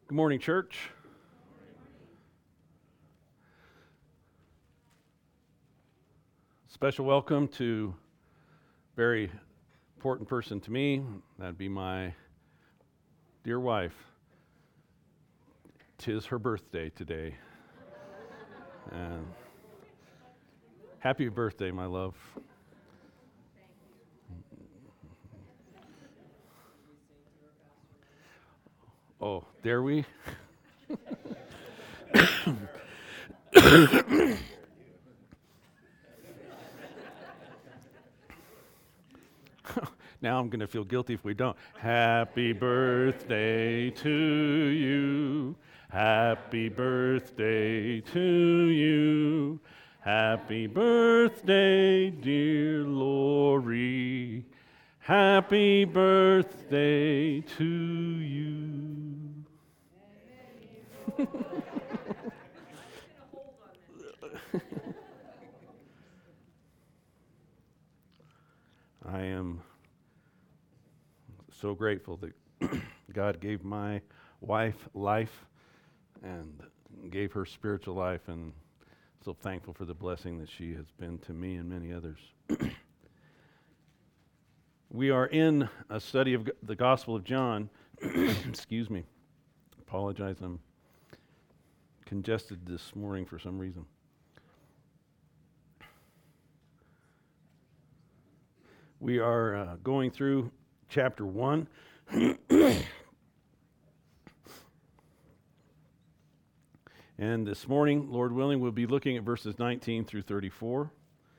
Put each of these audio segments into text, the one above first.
Good morning, church. Special welcome to a very important person to me. That'd be my dear wife. 'Tis her birthday today. And happy birthday, my love. Oh, dare we? Now I'm going to feel guilty if we don't. Happy birthday to you. Happy birthday to you. Happy birthday, dear Lori. Happy birthday to you. I am so grateful that God gave my wife life and gave her spiritual life, and so thankful for the blessing that she has been to me and many others. We are in a study of the Gospel of John. Excuse me. Apologize, I'm congested this morning for some reason. We are going through chapter 1. And this morning, Lord willing, we'll be looking at verses 19 through 34.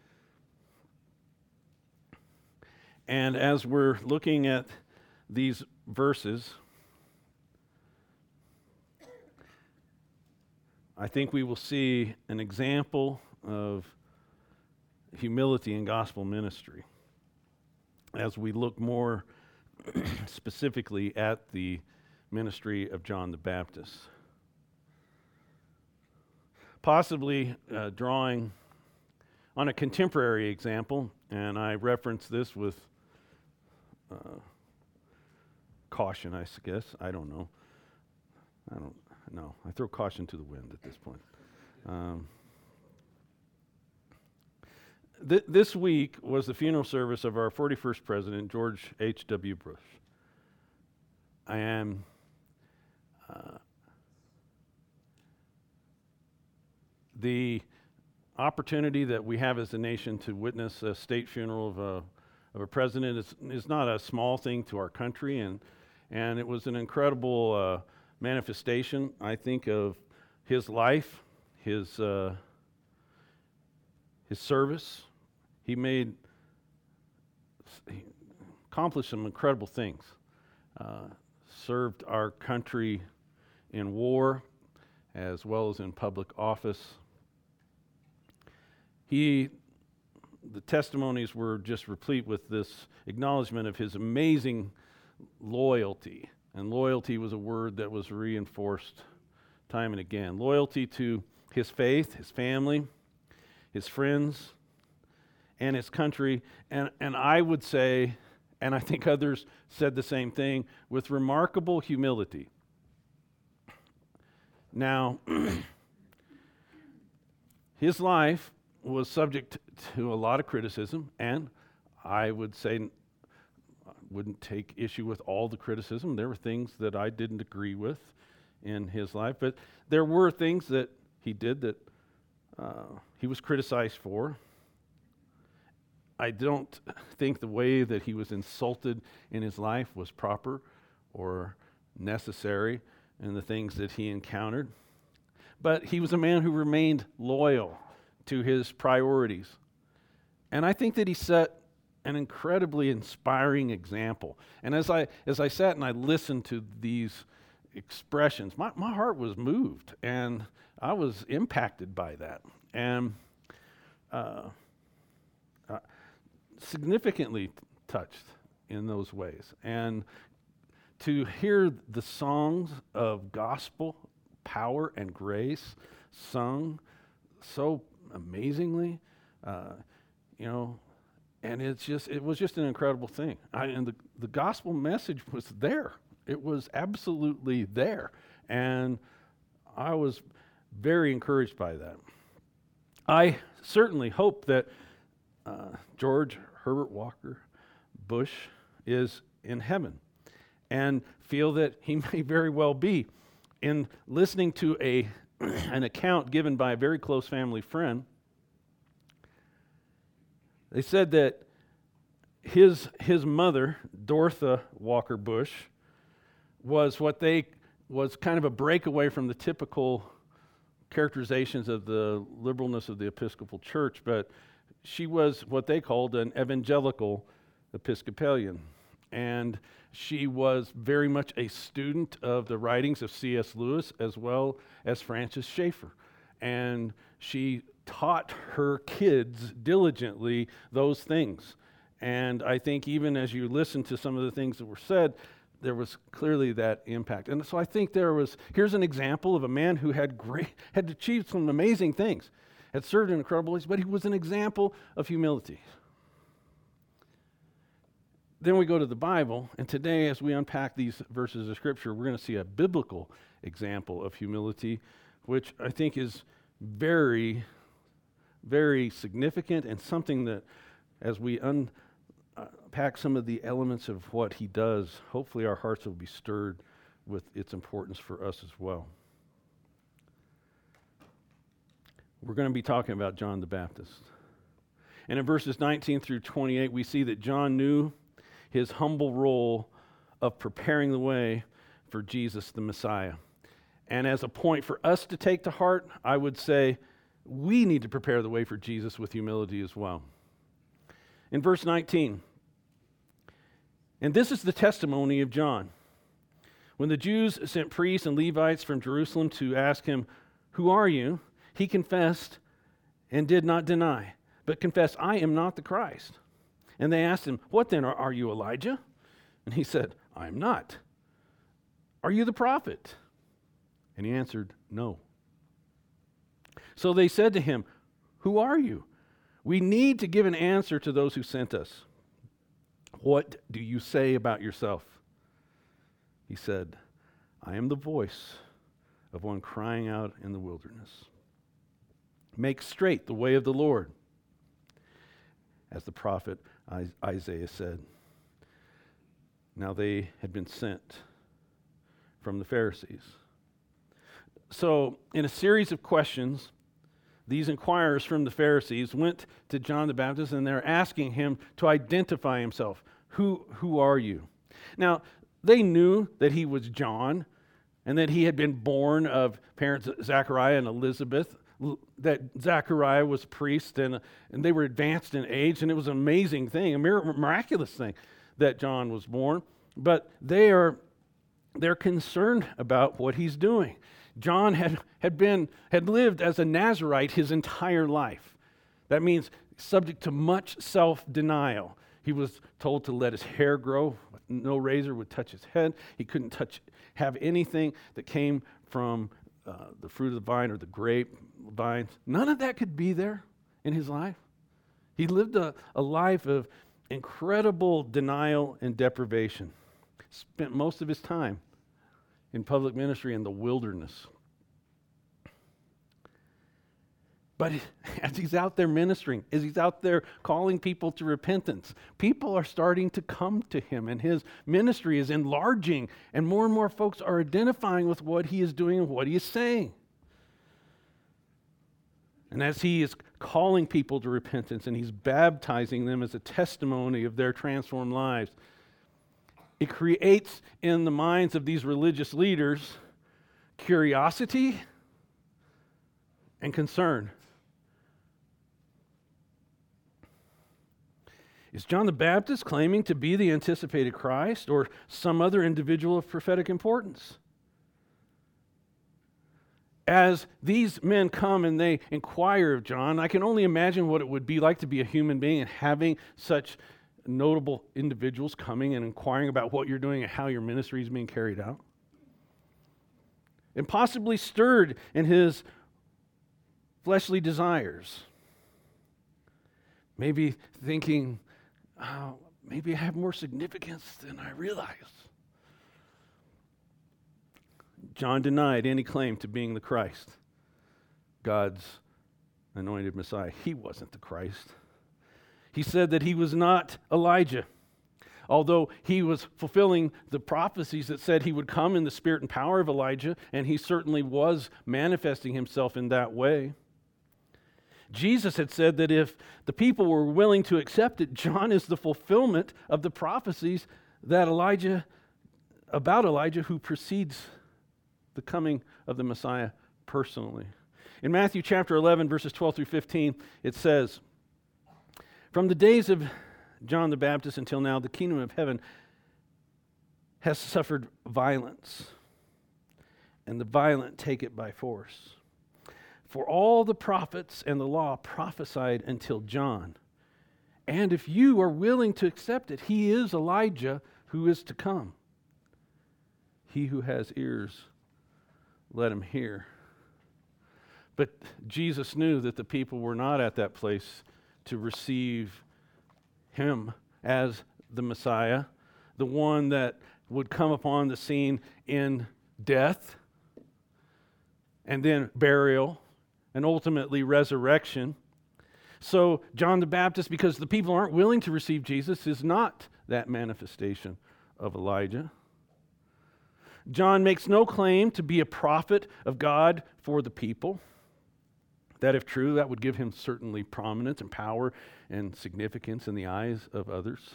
And as we're looking at these verses, I think we will see an example of humility in gospel ministry as we look more specifically at the ministry of John the Baptist. Possibly drawing on a contemporary example, and I reference this with caution, I guess. I don't know. I throw caution to the wind at this point. This week was the funeral service of our 41st president, George H.W. Bush. And the opportunity that we have as a nation to witness a state funeral of a president is not a small thing to our country, and it was an incredible manifestation, I think, of his life, his service. He accomplished some incredible things. Served our country in war as well as in public office. The testimonies were just replete with this acknowledgement of his amazing loyalty. And loyalty was a word that was reinforced time and again. Loyalty to his faith, his family, his friends, and his country. And I would say, and I think others said the same thing, with remarkable humility. Now, his life was subject to a lot of criticism, and I would say I wouldn't take issue with all the criticism. There were things that I didn't agree with in his life, but there were things that he did that he was criticized for. I don't think the way that he was insulted in his life was proper or necessary in the things that he encountered. But he was a man who remained loyal to his priorities. And I think that he set an incredibly inspiring example. And as I sat and I listened to these expressions, my heart was moved, and I was impacted by that. And significantly touched in those ways. And to hear the songs of gospel power and grace sung so amazingly, and it was just an incredible thing. And the gospel message was there. It was absolutely there. And I was very encouraged by that. I certainly hope that George Herbert Walker Bush is in heaven, and feel that he may very well be. In listening to an account given by a very close family friend, they said that his mother, Dorotha Walker Bush, was kind of a breakaway from the typical characterizations of the liberalness of the Episcopal Church, but she was what they called an evangelical Episcopalian. And she was very much a student of the writings of C.S. Lewis as well as Francis Schaeffer. And she taught her kids diligently those things. And I think even as you listen to some of the things that were said, there was clearly that impact. And so I think here's an example of a man who had achieved some amazing things, had served in incredible ways, but he was an example of humility. Then we go to the Bible, and today as we unpack these verses of Scripture, we're going to see a biblical example of humility, which I think is very, very significant, and something that as we unpack some of the elements of what he does, hopefully our hearts will be stirred with its importance for us as well. We're going to be talking about John the Baptist. And in verses 19 through 28, we see that John knew his humble role of preparing the way for Jesus the Messiah. And as a point for us to take to heart, I would say we need to prepare the way for Jesus with humility as well. In verse 19, and this is the testimony of John. When the Jews sent priests and Levites from Jerusalem to ask him, "Who are you?" he confessed and did not deny, but confessed, "I am not the Christ." And they asked him, "What then? Are you Elijah?" And he said, "I am not." "Are you the prophet?" And he answered, "No." So they said to him, "Who are you? We need to give an answer to those who sent us. What do you say about yourself?" He said, "I am the voice of one crying out in the wilderness. Make straight the way of the Lord," as the prophet Isaiah said. Now they had been sent from the Pharisees. So, in a series of questions, these inquirers from the Pharisees went to John the Baptist, and they're asking him to identify himself. Who are you? Now, they knew that he was John, and that he had been born of parents Zachariah and Elizabeth, that Zachariah was a priest, and they were advanced in age, and it was an amazing thing, a miraculous thing that John was born. But they're concerned about what he's doing. John had lived as a Nazirite his entire life. That means subject to much self-denial. He was told to let his hair grow. No razor would touch his head. He couldn't have anything that came from the fruit of the vine or the grape vines. None of that could be there in his life. He lived a life of incredible denial and deprivation. Spent most of his time in public ministry in the wilderness. But as he's out there ministering, as he's out there calling people to repentance, people are starting to come to him, and his ministry is enlarging, and more folks are identifying with what he is doing and what he is saying. And as he is calling people to repentance and he's baptizing them as a testimony of their transformed lives, it creates in the minds of these religious leaders curiosity and concern. Is John the Baptist claiming to be the anticipated Christ or some other individual of prophetic importance? As these men come and they inquire of John, I can only imagine what it would be like to be a human being and having such notable individuals coming and inquiring about what you're doing and how your ministry is being carried out. And possibly stirred in his fleshly desires. Maybe thinking, "Oh, maybe I have more significance than I realize." John denied any claim to being the Christ, God's anointed Messiah. He wasn't the Christ. He said that he was not Elijah, although he was fulfilling the prophecies that said he would come in the spirit and power of Elijah, and he certainly was manifesting himself in that way. Jesus had said that if the people were willing to accept it, John is the fulfillment of the prophecies that about Elijah who precedes the coming of the Messiah personally. In Matthew chapter 11, verses 12 through 15, it says, "From the days of John the Baptist until now, the kingdom of heaven has suffered violence, and the violent take it by force. For all the prophets and the law prophesied until John. And if you are willing to accept it, he is Elijah who is to come. He who has ears, let him hear." But Jesus knew that the people were not at that place to receive him as the Messiah, the one that would come upon the scene in death and then burial and ultimately resurrection. So John the Baptist, because the people aren't willing to receive Jesus, is not that manifestation of Elijah. John makes no claim to be a prophet of God for the people. That, if true, that would give him certainly prominence and power and significance in the eyes of others.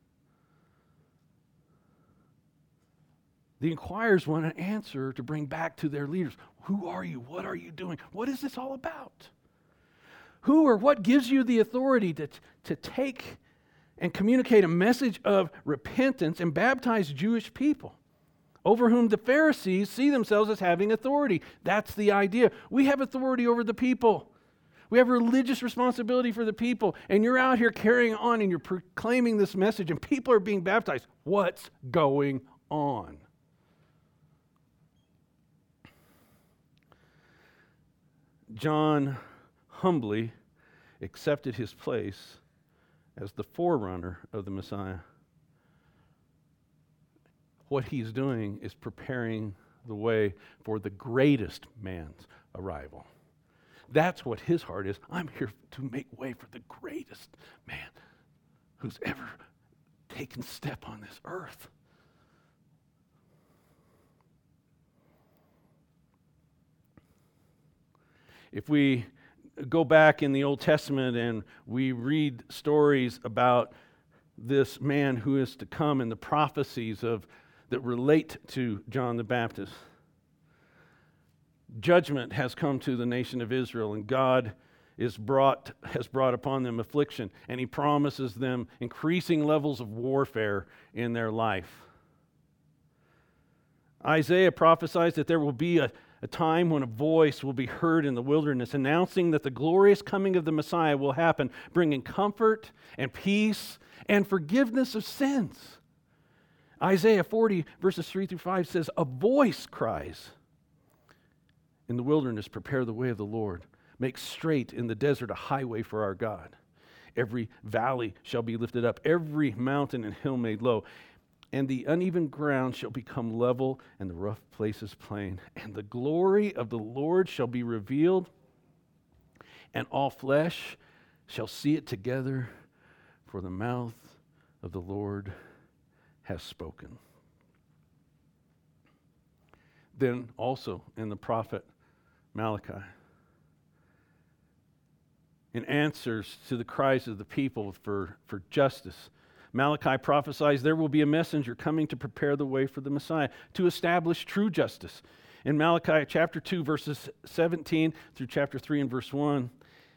The inquirers want an answer to bring back to their leaders. Who are you? What are you doing? What is this all about? Who or what gives you the authority to take and communicate a message of repentance and baptize Jewish people, over whom the Pharisees see themselves as having authority? That's the idea. We have authority over the people. We have religious responsibility for the people, and you're out here carrying on and you're proclaiming this message, and people are being baptized. What's going on? John humbly accepted his place as the forerunner of the Messiah. What he's doing is preparing the way for the greatest man's arrival. That's what his heart is. I'm here to make way for the greatest man who's ever taken step on this earth. If we go back in the Old Testament and we read stories about this man who is to come and the prophecies that relate to John the Baptist, judgment has come to the nation of Israel, and God has brought upon them affliction, and he promises them increasing levels of warfare in their life. Isaiah prophesies that there will be a time when a voice will be heard in the wilderness announcing that the glorious coming of the Messiah will happen, bringing comfort and peace and forgiveness of sins. Isaiah 40, verses 3 through 5 says, "A voice cries in the wilderness, prepare the way of the Lord. Make straight in the desert a highway for our God. Every valley shall be lifted up, every mountain and hill made low. And the uneven ground shall become level, and the rough places plain. And the glory of the Lord shall be revealed, and all flesh shall see it together, for the mouth of the Lord has spoken." Then also in the prophet Malachi, in answers to the cries of the people for justice, Malachi prophesies there will be a messenger coming to prepare the way for the Messiah, to establish true justice. In Malachi chapter 2, verses 17 through chapter 3 and verse 1,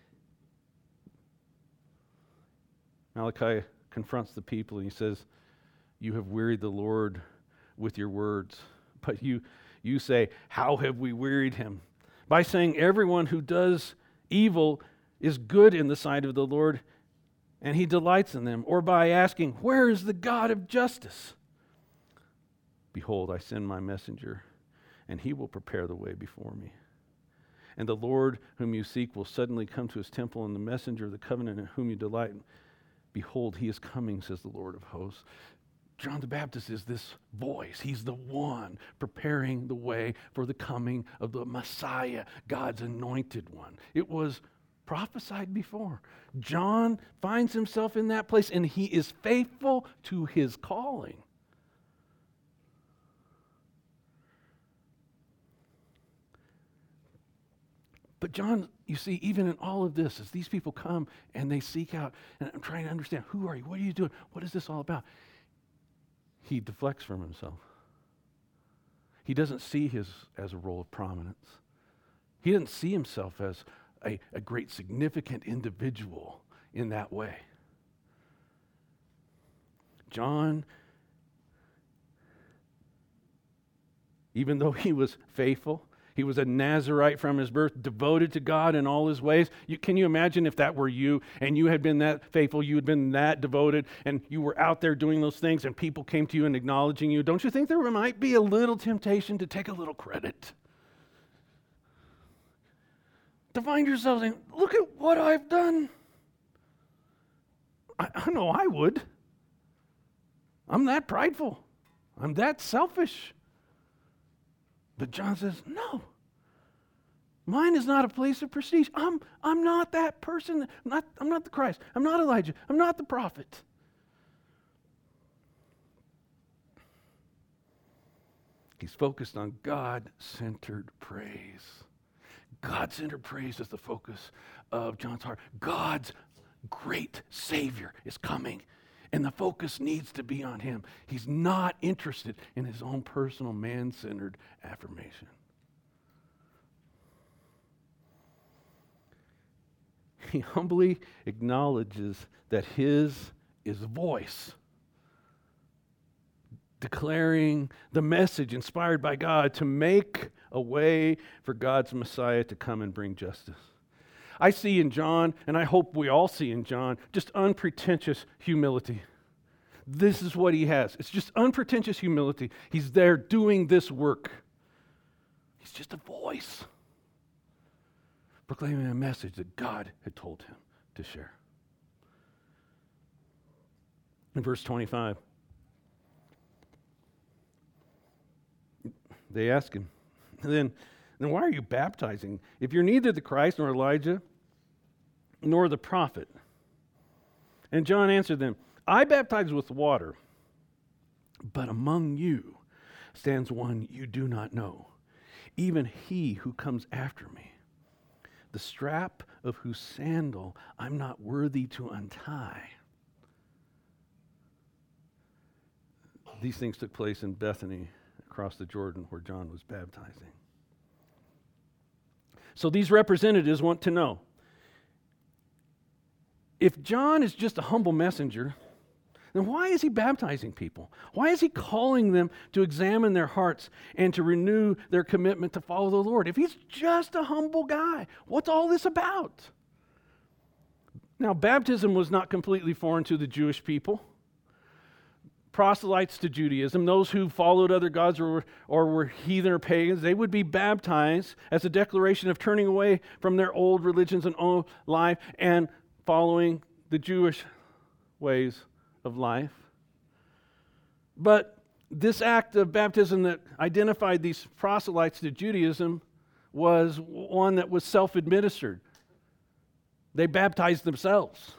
Malachi confronts the people and he says, "You have wearied the Lord with your words, but you say, how have we wearied him? By saying everyone who does evil is good in the sight of the Lord, and he delights in them, or by asking, where is the God of justice? Behold, I send my messenger, and he will prepare the way before me. And the Lord whom you seek will suddenly come to his temple, and the messenger of the covenant in whom you delight, behold, he is coming, says the Lord of hosts." John the Baptist is this voice. He's the one preparing the way for the coming of the Messiah, God's anointed one. It was prophesied before. John finds himself in that place, and he is faithful to his calling. But John, you see, even in all of this, as these people come and they seek out, and I'm trying to understand, who are you? What are you doing? What is this all about? He deflects from himself. He doesn't see his as a role of prominence. He doesn't see himself as a great significant individual in that way. John, even though he was faithful, he was a Nazirite from his birth, devoted to God in all his ways. Can you imagine if that were you and you had been that faithful, you had been that devoted, and you were out there doing those things and people came to you and acknowledging you? Don't you think there might be a little temptation to take a little credit? To find yourself saying, look at what I've done. I know I would. I'm that prideful. I'm that selfish. But John says, no. Mine is not a place of prestige. I'm not that person. I'm not the Christ. I'm not Elijah. I'm not the prophet. He's focused on God-centered praise. God-centered praise is the focus of John's heart. God's great Savior is coming, and the focus needs to be on him. He's not interested in his own personal man-centered affirmation. He humbly acknowledges that his is voice, declaring the message inspired by God to make a way for God's Messiah to come and bring justice. I see in John, and I hope we all see in John, just unpretentious humility. This is what he has. It's just unpretentious humility. He's there doing this work. He's just a voice, proclaiming a message that God had told him to share. In verse 25, they ask him, then why are you baptizing if you're neither the Christ nor Elijah nor the prophet? And John answered them, I baptize with water, but among you stands one you do not know, even he who comes after me, the strap of whose sandal I'm not worthy to untie. These things took place in Bethany, across the Jordan, where John was baptizing. So these representatives want to know, if John is just a humble messenger, then why is he baptizing people? Why is he calling them to examine their hearts and to renew their commitment to follow the Lord? If he's just a humble guy, what's all this about? Now, baptism was not completely foreign to the Jewish people. Proselytes to Judaism, those who followed other gods or were heathen or pagans, they would be baptized as a declaration of turning away from their old religions and old life and following the Jewish ways of life. But this act of baptism that identified these proselytes to Judaism was one that was self-administered. They baptized themselves.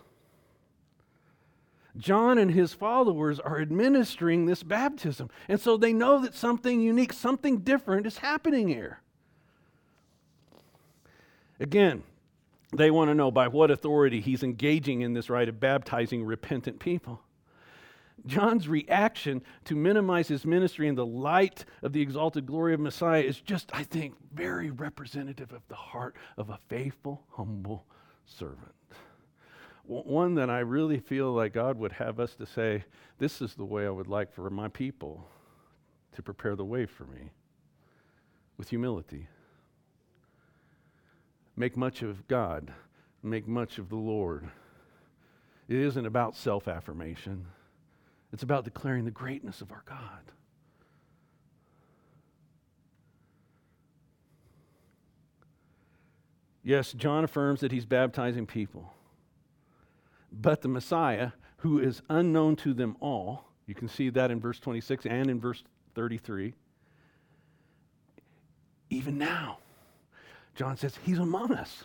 John and his followers are administering this baptism. And so they know that something unique, something different is happening here. Again, they want to know by what authority he's engaging in this rite of baptizing repentant people. John's reaction to minimize his ministry in the light of the exalted glory of Messiah is just, I think, very representative of the heart of a faithful, humble servant. One that I really feel like God would have us to say, this is the way I would like for my people to prepare the way for me, with humility. Make much of God, make much of the Lord. It isn't about self-affirmation. It's about declaring the greatness of our God. Yes, John affirms that he's baptizing people. But the Messiah, who is unknown to them all, You can see that in verse 26 and in verse 33. Even now, John says, he's among us.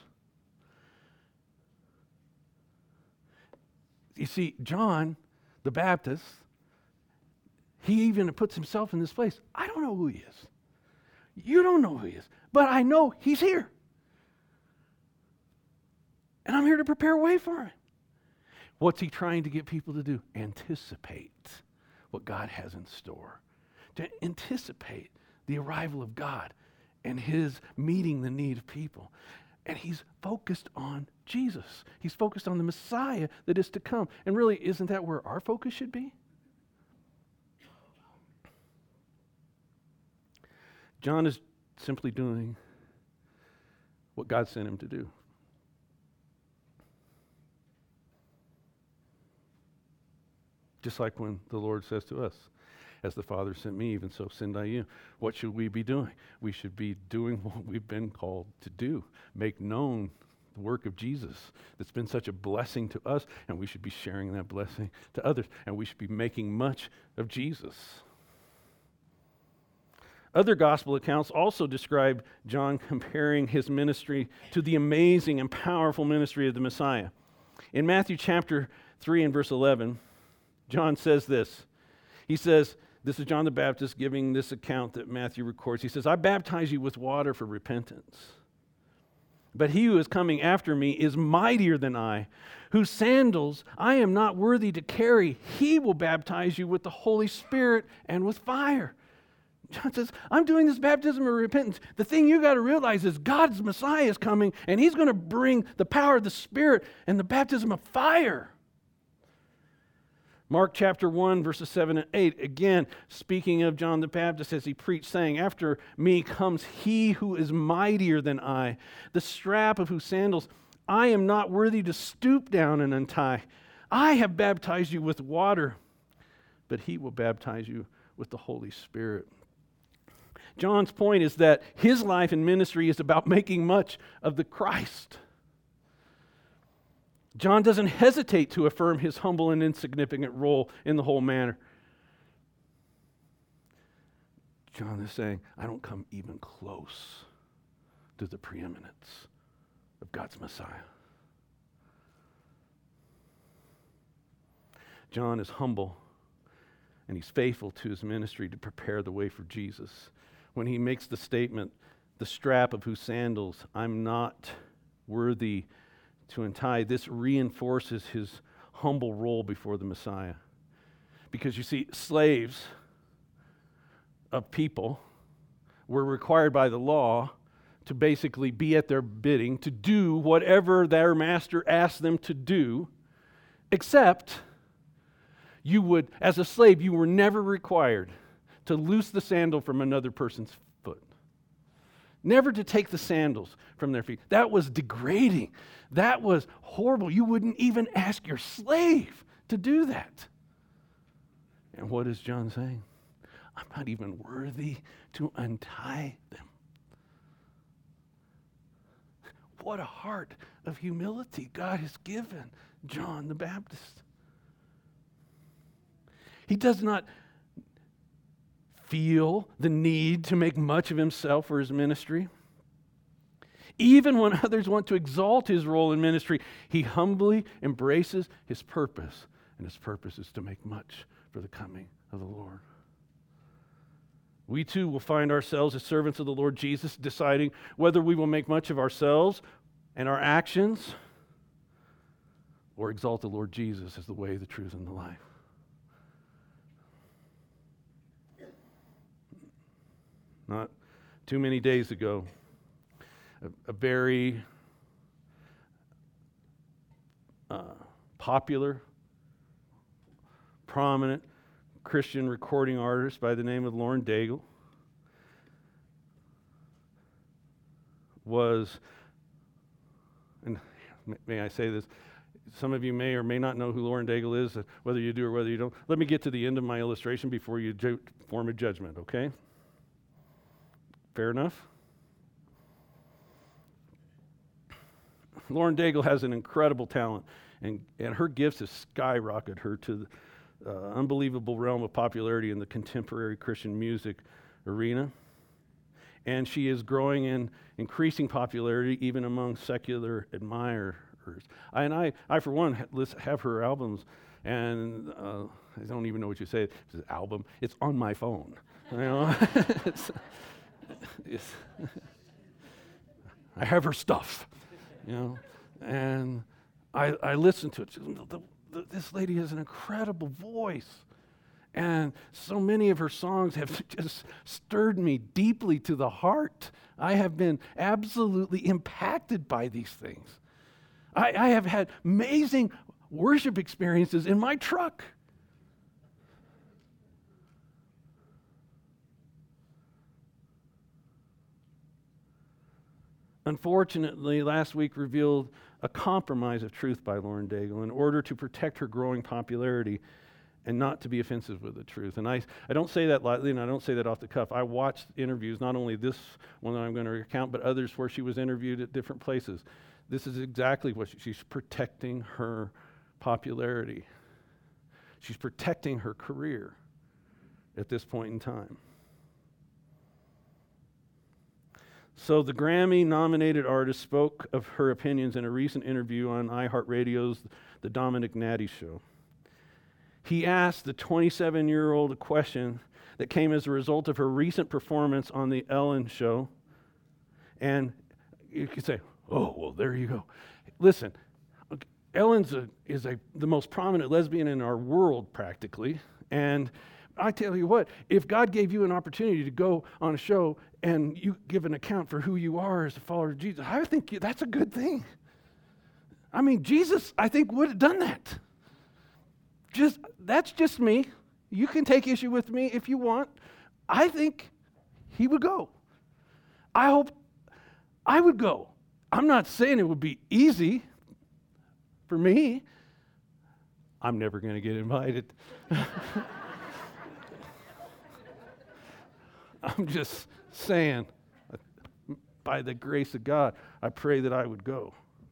You see, John the Baptist, he even puts himself in this place. I don't know who he is. You don't know who he is. But I know he's here. And I'm here to prepare a way for him. What's he trying to get people to do? Anticipate what God has in store. To anticipate the arrival of God and his meeting the need of people. And he's focused on Jesus. He's focused on the Messiah that is to come. And really, isn't that where our focus should be? John is simply doing what God sent him to do. Just like when the Lord says to us, as the Father sent me, even so send I you. What should we be doing? We should be doing what we've been called to do. Make known the work of Jesus that's been such a blessing to us, and we should be sharing that blessing to others, and we should be making much of Jesus. Other gospel accounts also describe John comparing his ministry to the amazing and powerful ministry of the Messiah. In Matthew chapter 3 and verse 11, John says this. He says, this is John the Baptist giving this account that Matthew records. He says, I baptize you with water for repentance. But he who is coming after me is mightier than I, whose sandals I am not worthy to carry. He will baptize you with the Holy Spirit and with fire. John says, I'm doing this baptism of repentance. The thing you got to realize is God's Messiah is coming, and he's going to bring the power of the Spirit and the baptism of fire. Mark chapter 1, verses 7 and 8, again, speaking of John the Baptist as he preached, saying, after me comes he who is mightier than I, the strap of whose sandals I am not worthy to stoop down and untie. I have baptized you with water, but he will baptize you with the Holy Spirit. John's point is that his life and ministry is about making much of the Christ. John doesn't hesitate to affirm his humble and insignificant role in the whole matter. John is saying, I don't come even close to the preeminence of God's Messiah. John is humble, and he's faithful to his ministry to prepare the way for Jesus. When he makes the statement, the strap of whose sandals I'm not worthy to untie, this reinforces his humble role before the Messiah. Because you see, slaves of people were required by the law to basically be at their bidding, to do whatever their master asked them to do, except you would, as a slave, you were never required to loose the sandal from another person's foot. Never to take the sandals from their feet. That was degrading. That was horrible. You wouldn't even ask your slave to do that. And what is John saying? I'm not even worthy to untie them. What a heart of humility God has given John the Baptist. He does not feel the need to make much of himself or his ministry. Even when others want to exalt his role in ministry, he humbly embraces his purpose, and his purpose is to make much for the coming of the Lord. We too will find ourselves as servants of the Lord Jesus, deciding whether we will make much of ourselves and our actions or exalt the Lord Jesus as the way, the truth, and the life. Not too many days ago, a very popular, prominent Christian recording artist by the name of Lauren Daigle was, and may I say this, some of you may or may not know who Lauren Daigle is, whether you do or whether you don't. Let me get to the end of my illustration before you form a judgment, okay? Fair enough? Lauren Daigle has an incredible talent, and her gifts have skyrocketed her to unbelievable realm of popularity in the contemporary Christian music arena. And she is growing in increasing popularity even among secular admirers. I for one, have her albums, and I don't even know what you say. It's an album. It's on my phone. You know? it's I have her stuff, you know, and I listen to it. This lady has an incredible voice, and so many of her songs have just stirred me deeply to the heart. I have been absolutely impacted by these things. I have had amazing worship experiences in my truck. Unfortunately, last week revealed a compromise of truth by Lauren Daigle in order to protect her growing popularity and not to be offensive with the truth. And I don't say that lightly, and I don't say that off the cuff. I watched interviews, not only this one that I'm going to recount, but others where she was interviewed at different places. This is exactly what she's protecting her popularity. She's protecting her career at this point in time. So the Grammy-nominated artist spoke of her opinions in a recent interview on iHeartRadio's The Dominic Natty Show. He asked the 27-year-old a question that came as a result of her recent performance on The Ellen Show. And you could say, oh, well, there you go. Listen, Ellen's the most prominent lesbian in our world, practically. And I tell you what, if God gave you an opportunity to go on a show and you give an account for who you are as a follower of Jesus, I think that's a good thing. I mean, Jesus, I think, would have done that. That's just me. You can take issue with me if you want. I think he would go. I hope I would go. I'm not saying it would be easy for me. I'm never going to get invited. I'm just saying, by the grace of God, I pray that I would go.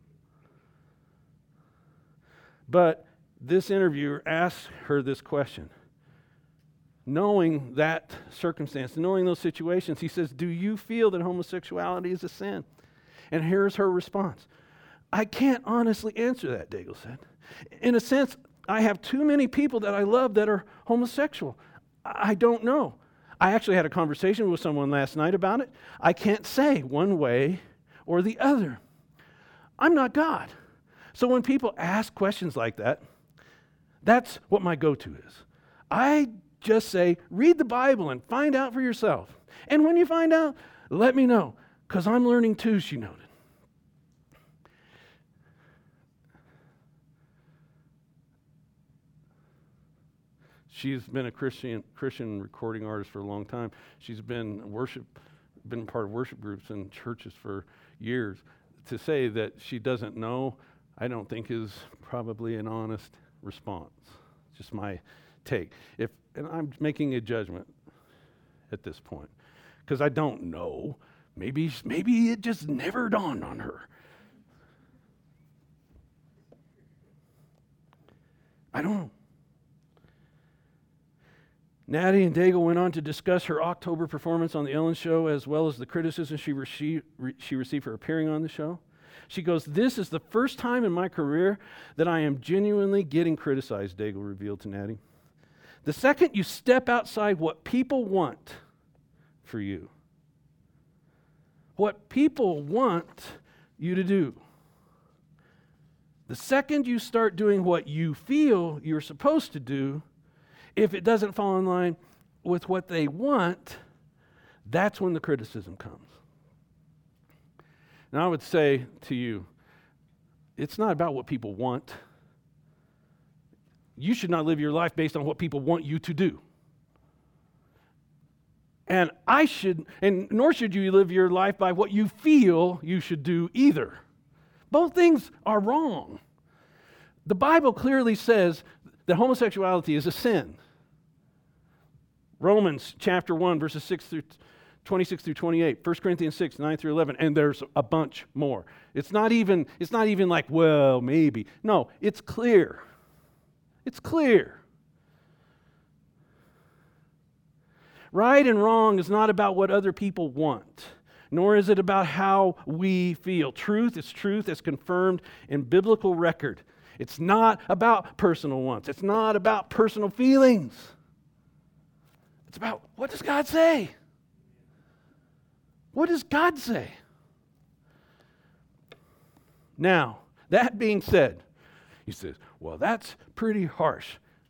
But this interviewer asked her this question. Knowing that circumstance, knowing those situations, he says, do you feel that homosexuality is a sin? And here's her response. I can't honestly answer that, Daigle said. In a sense, I have too many people that I love that are homosexual. I don't know. I actually had a conversation with someone last night about it. I can't say one way or the other. I'm not God. So when people ask questions like that, that's what my go-to is. I just say, read the Bible and find out for yourself. And when you find out, let me know, because I'm learning too, she noted. She's been a Christian recording artist for a long time. She's been part of worship groups and churches for years. To say that she doesn't know, I don't think is probably an honest response. Just my take. And I'm making a judgment at this point because I don't know. Maybe it just never dawned on her. I don't know. Natty and Daigle went on to discuss her October performance on The Ellen Show as well as the criticism she received for appearing on the show. She goes, this is the first time in my career that I am genuinely getting criticized, Daigle revealed to Natty. The second you step outside what people want for you, what people want you to do, the second you start doing what you feel you're supposed to do, if it doesn't fall in line with what they want, that's when the criticism comes. And I would say to you, it's not about what people want. You should not live your life based on what people want you to do. And nor should you live your life by what you feel you should do either. Both things are wrong. The Bible clearly says that homosexuality is a sin. Romans chapter 1, verses 26 through 28, 1 Corinthians 6, 9 through 11, and there's a bunch more. It's not even like, well, maybe. No, it's clear. It's clear. Right and wrong is not about what other people want, nor is it about how we feel. Truth is truth as confirmed in biblical record. It's not about personal wants. It's not about personal feelings. It's about, what does God say? What does God say? Now, that being said, he says, well, that's pretty harsh.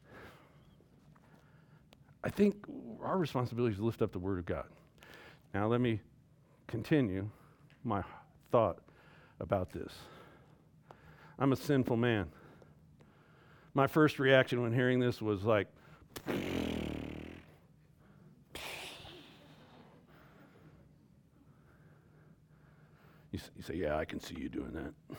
I think our responsibility is to lift up the Word of God. Now, let me continue my thought about this. I'm a sinful man. My first reaction when hearing this was like, you say, yeah, I can see you doing that.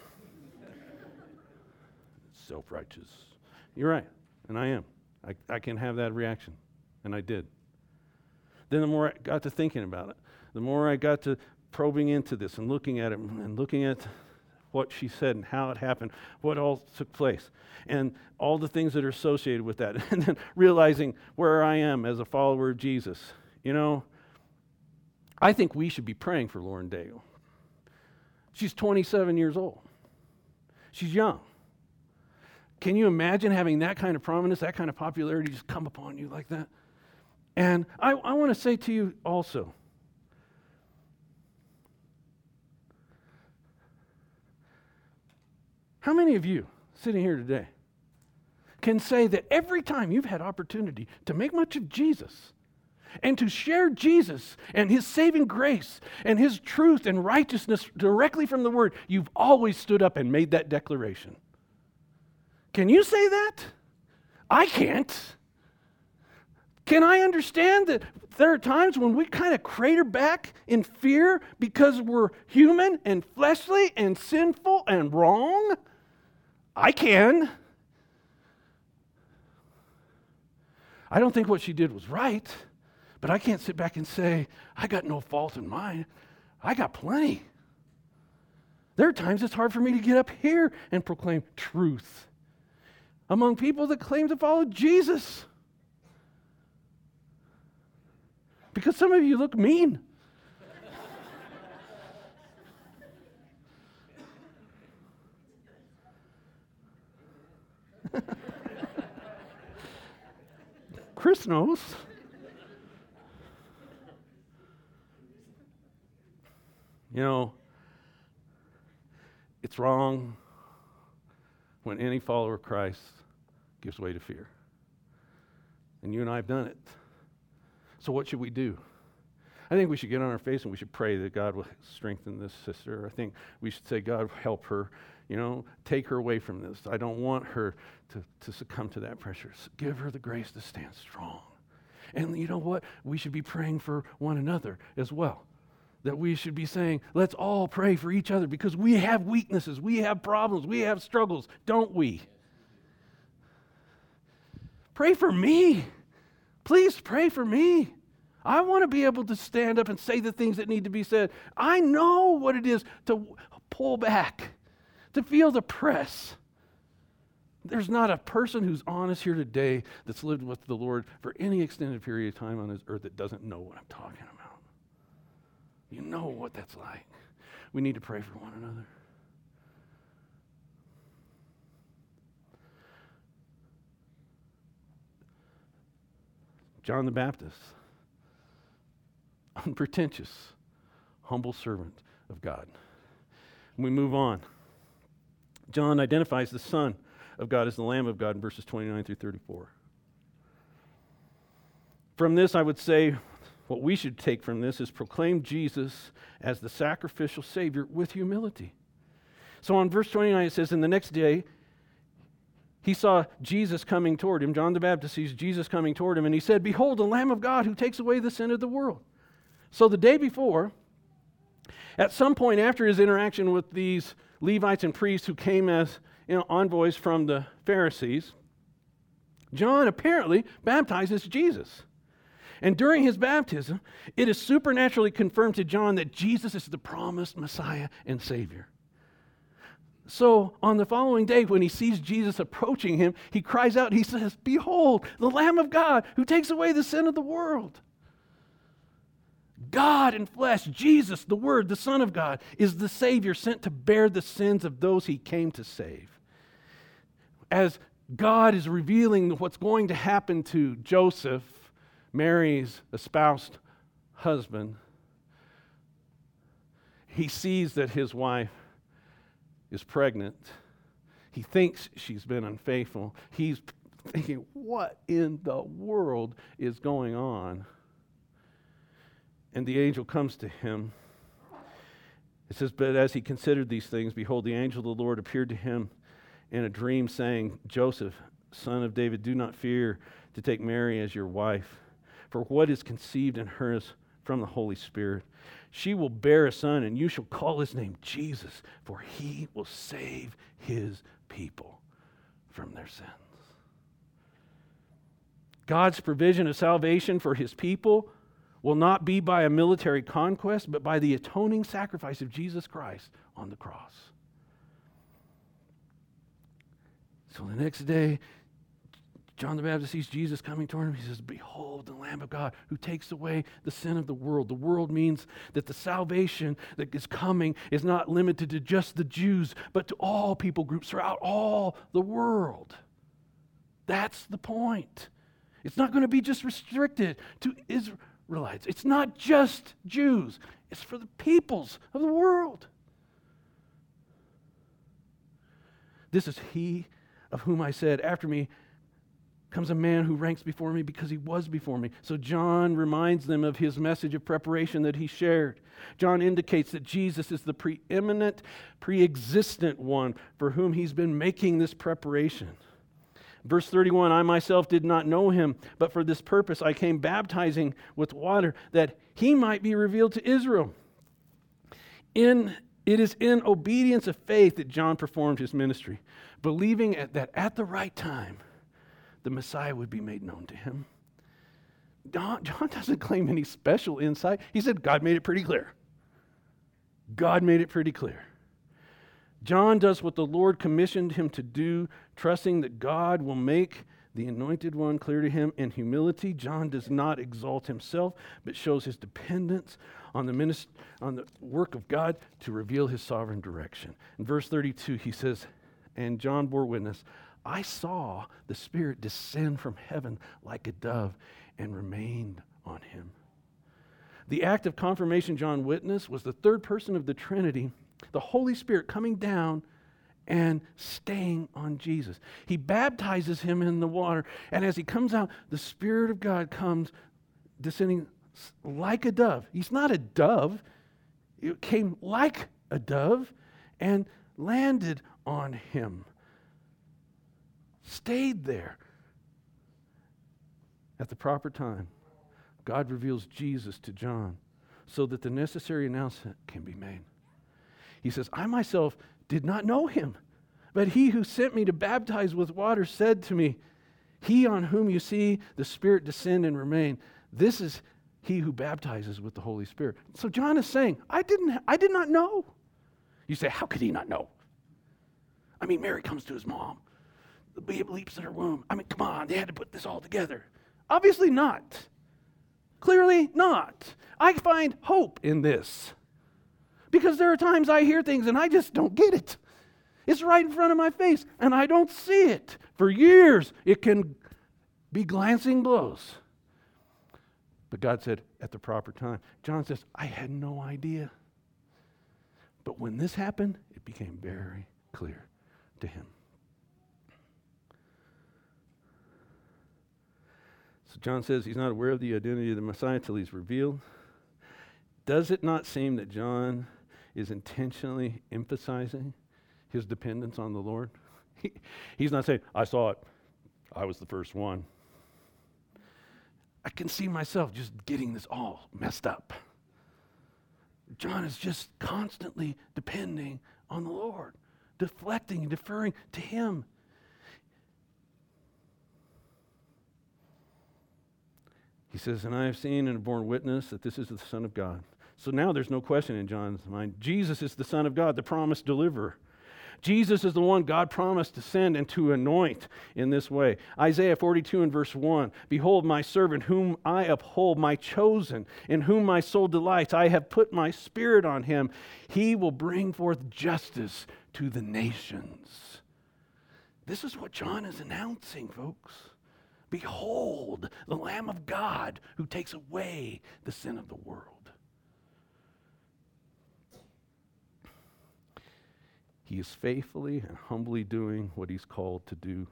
Self-righteous. You're right, and I am. I can have that reaction, and I did. Then the more I got to thinking about it, the more I got to probing into this and looking at it and looking at what she said and how it happened, what all took place, and all the things that are associated with that, and then realizing where I am as a follower of Jesus. You know, I think we should be praying for Lauren Daigle. She's 27 years old. She's young. Can you imagine having that kind of prominence, that kind of popularity just come upon you like that? And I want to say to you also, how many of you sitting here today can say that every time you've had opportunity to make much of Jesus and to share Jesus and His saving grace and His truth and righteousness directly from the Word, you've always stood up and made that declaration? Can you say that? I can't. Can I understand that there are times when we kind of crater back in fear because we're human and fleshly and sinful and wrong? I can. I don't think what she did was right, but I can't sit back and say, I got no fault in mine. I got plenty. There are times it's hard for me to get up here and proclaim truth among people that claim to follow Jesus. Because some of you look mean. Chris knows. You know, it's wrong when any follower of Christ gives way to fear. And you and I have done it. So what should we do? I think we should get on our face and we should pray that God will strengthen this sister. I think we should say, God, help her. You know, take her away from this. I don't want her to succumb to that pressure. So give her the grace to stand strong. And you know what? We should be praying for one another as well. That we should be saying, let's all pray for each other because we have weaknesses, we have problems, we have struggles, don't we? Pray for me. Please pray for me. I want to be able to stand up and say the things that need to be said. I know what it is to pull back, to feel the press. There's not a person who's honest here today that's lived with the Lord for any extended period of time on this earth that doesn't know what I'm talking about. You know what that's like. We need to pray for one another. John the Baptist, unpretentious, humble servant of God. And we move on. John identifies the Son of God as the Lamb of God in verses 29 through 34. From this, I would say, what we should take from this is proclaim Jesus as the sacrificial Savior with humility. So on verse 29 it says, and the next day he saw Jesus coming toward him. John the Baptist sees Jesus coming toward him, and he said, behold, the Lamb of God who takes away the sin of the world. So the day before, at some point after his interaction with these Levites and priests who came as envoys from the Pharisees, John apparently baptizes Jesus. And during his baptism, it is supernaturally confirmed to John that Jesus is the promised Messiah and Savior. So on the following day, when he sees Jesus approaching him, he cries out, he says, behold, the Lamb of God who takes away the sin of the world. God in flesh, Jesus, the Word, the Son of God, is the Savior sent to bear the sins of those he came to save. As God is revealing what's going to happen to Joseph, Mary's espoused husband, he sees that his wife is pregnant. He thinks she's been unfaithful. He's thinking, what in the world is going on? And the angel comes to him. It says, but as he considered these things, behold, the angel of the Lord appeared to him in a dream, saying, Joseph, son of David, do not fear to take Mary as your wife, for what is conceived in her is from the Holy Spirit. She will bear a son, and you shall call his name Jesus, for he will save his people from their sins. God's provision of salvation for his people will not be by a military conquest, but by the atoning sacrifice of Jesus Christ on the cross. So the next day, John the Baptist sees Jesus coming toward him. He says, behold, the Lamb of God who takes away the sin of the world. The world means that the salvation that is coming is not limited to just the Jews, but to all people groups throughout all the world. That's the point. It's not going to be just restricted to Israelites. It's not just Jews. It's for the peoples of the world. This is he of whom I said, after me comes a man who ranks before me because he was before me. So John reminds them of his message of preparation that he shared. John indicates that Jesus is the preeminent, pre-existent one for whom he's been making this preparation. Verse 31, I myself did not know him, but for this purpose I came baptizing with water, that he might be revealed to Israel. It is in obedience of faith that John performed his ministry, believing that at the right time, the Messiah would be made known to him. John doesn't claim any special insight. He said God made it pretty clear. God made it pretty clear. John does what the Lord commissioned him to do, trusting that God will make the anointed one clear to him in humility. John does not exalt himself, but shows his dependence on the work of God to reveal his sovereign direction. In verse 32, he says, and John bore witness, I saw the Spirit descend from heaven like a dove and remained on him. The act of confirmation John witnessed was the third person of the Trinity, the Holy Spirit coming down and staying on Jesus. He baptizes him in the water, and as he comes out, the Spirit of God comes descending like a dove. He's not a dove. It came like a dove and landed on him. Stayed there. At the proper time, God reveals Jesus to John so that the necessary announcement can be made. He says, I myself did not know him, but he who sent me to baptize with water said to me, he on whom you see the Spirit descend and remain, this is he who baptizes with the Holy Spirit. So John is saying, I did not know. You say, how could he not know? I mean, Mary comes to his mom. The babe leaps in her womb. I mean, come on, they had to put this all together. Obviously not. Clearly not. I find hope in this. Because there are times I hear things and I just don't get it. It's right in front of my face and I don't see it. For years, it can be glancing blows. But God said, at the proper time. John says, I had no idea. But when this happened, it became very clear to him. So John says he's not aware of the identity of the Messiah until he's revealed. Does it not seem that John is intentionally emphasizing his dependence on the Lord? He's not saying, I saw it. I was the first one. I can see myself just getting this all messed up. John is just constantly depending on the Lord, deflecting and deferring to him. He says, and I have seen and borne witness that this is the Son of God. So now there's no question in John's mind. Jesus is the Son of God, the promised deliverer. Jesus is the one God promised to send and to anoint in this way. Isaiah 42 and verse 1, behold my servant whom I uphold, my chosen, in whom my soul delights. I have put my spirit on him. He will bring forth justice to the nations. This is what John is announcing, folks. Behold, the Lamb of God who takes away the sin of the world. He is faithfully and humbly doing what he's called to do.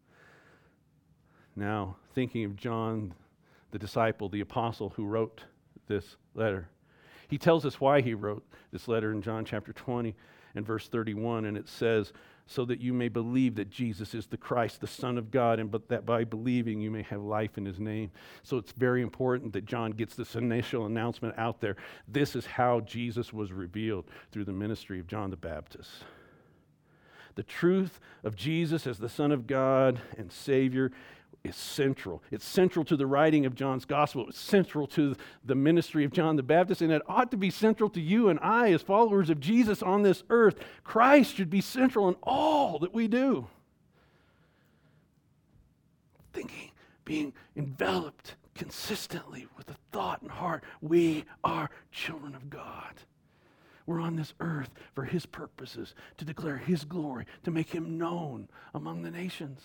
Now, thinking of John, the disciple, the apostle who wrote this letter, he tells us why he wrote this letter in John chapter 20 and verse 31, and it says, so that you may believe that Jesus is the Christ, the Son of God, and but that by believing you may have life in his name. So it's very important that John gets this initial announcement out there. This is how Jesus was revealed through the ministry of John the Baptist. The truth of Jesus as the Son of God and Savior is central. It's central to the writing of John's gospel. It's central to the ministry of John the Baptist, and it ought to be central to you and I as followers of Jesus on this earth. Christ should be central in all that we do. Thinking, being enveloped consistently with the thought and heart, we are children of God. We're on this earth for his purposes, to declare his glory, to make him known among the nations.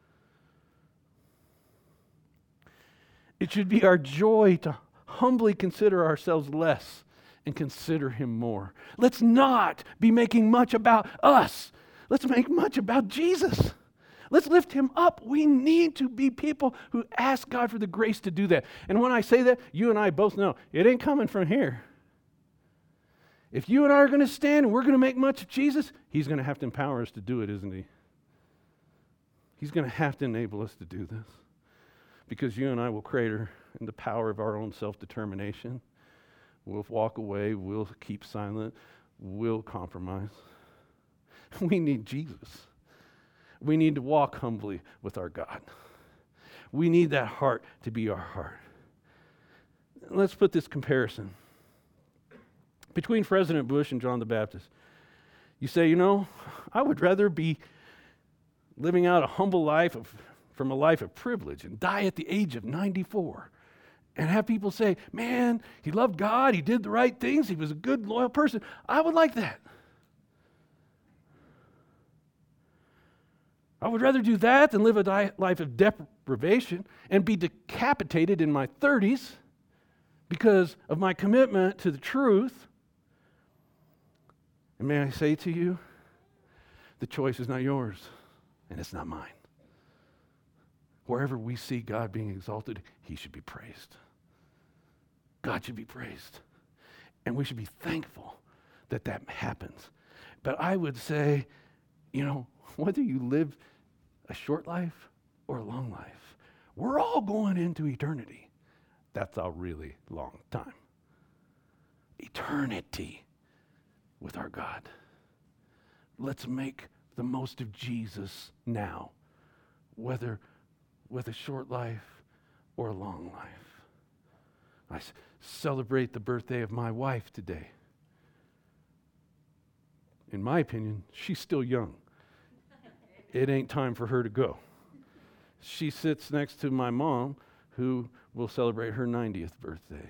It should be our joy to humbly consider ourselves less and consider him more. Let's not be making much about us. Let's make much about Jesus. Let's lift him up. We need to be people who ask God for the grace to do that. And when I say that, you and I both know it ain't coming from here. If you and I are going to stand and we're going to make much of Jesus, he's going to have to empower us to do it, isn't he? He's going to have to enable us to do this. Because you and I will crater in the power of our own self-determination. We'll walk away. We'll keep silent. We'll compromise. We need Jesus. We need to walk humbly with our God. We need that heart to be our heart. Let's put this comparison between President Bush and John the Baptist. You say, I would rather be living out a humble life from a life of privilege and die at the age of 94 and have people say, man, he loved God, he did the right things, he was a good, loyal person. I would like that. I would rather do that than live a life of deprivation and be decapitated in my 30s because of my commitment to the truth. And may I say to you, the choice is not yours and it's not mine. Wherever we see God being exalted, he should be praised. God should be praised. And we should be thankful that that happens. But I would say, whether you live a short life or a long life, we're all going into eternity. That's a really long time. Eternity with our God. Let's make the most of Jesus now, whether with a short life or a long life. I celebrate the birthday of my wife today. In my opinion, she's still young. It ain't time for her to go. She sits next to my mom, who will celebrate her 90th birthday.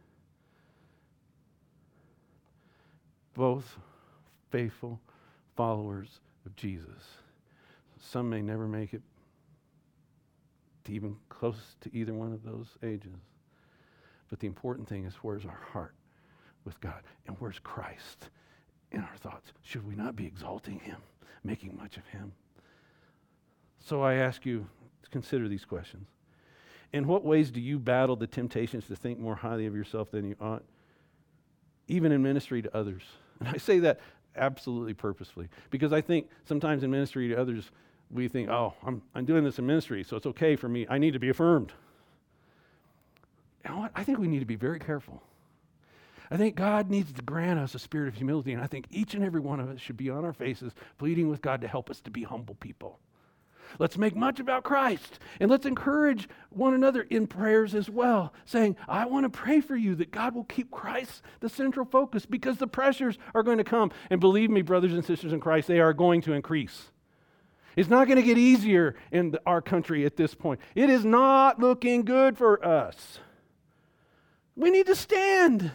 Both faithful followers of Jesus. Some may never make it to even close to either one of those ages. But the important thing is, where's our heart with God? And where's Christ in our thoughts? Should we not be exalting him, making much of him? So I ask you to consider these questions. In what ways do you battle the temptations to think more highly of yourself than you ought, even in ministry to others? And I say that absolutely purposefully, because I think sometimes in ministry to others, we think, I'm doing this in ministry, so it's okay for me. I need to be affirmed. You know what? I think we need to be very careful. I think God needs to grant us a spirit of humility, and I think each and every one of us should be on our faces pleading with God to help us to be humble people. Let's make much about Christ, and let's encourage one another in prayers as well, saying, I want to pray for you that God will keep Christ the central focus, because the pressures are going to come. And believe me, brothers and sisters in Christ, they are going to increase. It's not going to get easier in our country at this point. It is not looking good for us. We need to stand.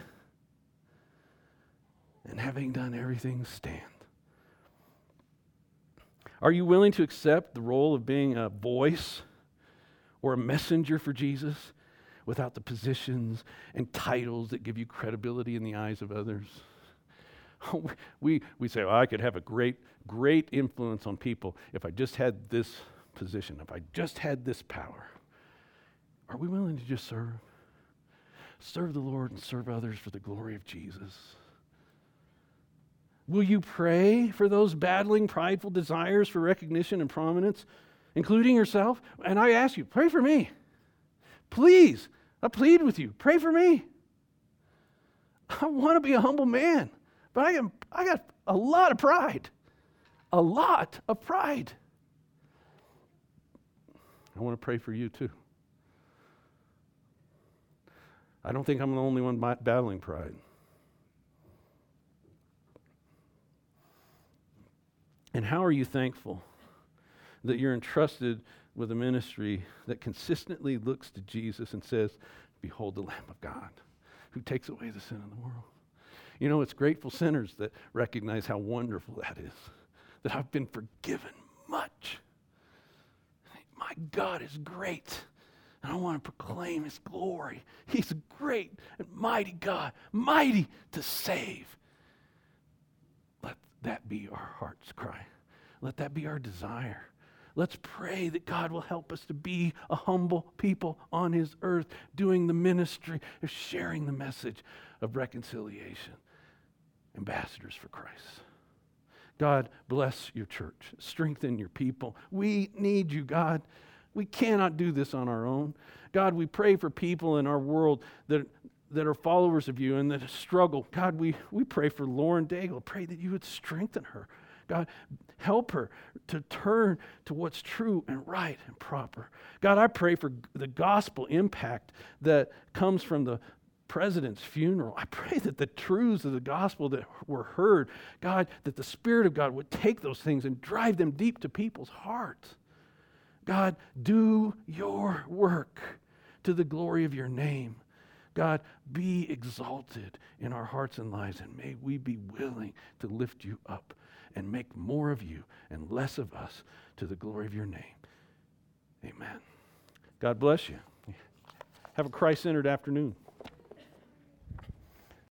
And having done everything, stand. Are you willing to accept the role of being a voice or a messenger for Jesus without the positions and titles that give you credibility in the eyes of others? We say, well, I could have a great influence on people if I just had this position, if I just had this power. Are we willing to just serve? Serve the Lord and serve others for the glory of Jesus. Will you pray for those battling prideful desires for recognition and prominence, including yourself? And I ask you, pray for me. Please, I plead with you, pray for me. I want to be a humble man, but I got a lot of pride. A lot of pride. I want to pray for you too. I don't think I'm the only one battling pride. And how are you thankful that you're entrusted with a ministry that consistently looks to Jesus and says, behold the Lamb of God who takes away the sin of the world. You know, it's grateful sinners that recognize how wonderful that is, that I've been forgiven much. My God is great, and I want to proclaim His glory. He's a great and mighty God, mighty to save. Let that be our heart's cry. Let that be our desire. Let's pray that God will help us to be a humble people on His earth, doing the ministry of sharing the message of reconciliation. Ambassadors for Christ. God, bless your church. Strengthen your people. We need you, God. We cannot do this on our own. God, we pray for people in our world that are followers of you and that struggle. God, we pray for Lauren Daigle. Pray that you would strengthen her. God, help her to turn to what's true and right and proper. God, I pray for the gospel impact that comes from the president's funeral. I pray that the truths of the gospel that were heard, God, that the Spirit of God would take those things and drive them deep to people's hearts. God, do your work to the glory of your name. God, be exalted in our hearts and lives, and may we be willing to lift you up and make more of you and less of us to the glory of your name. Amen. God bless you. Have a Christ-centered afternoon.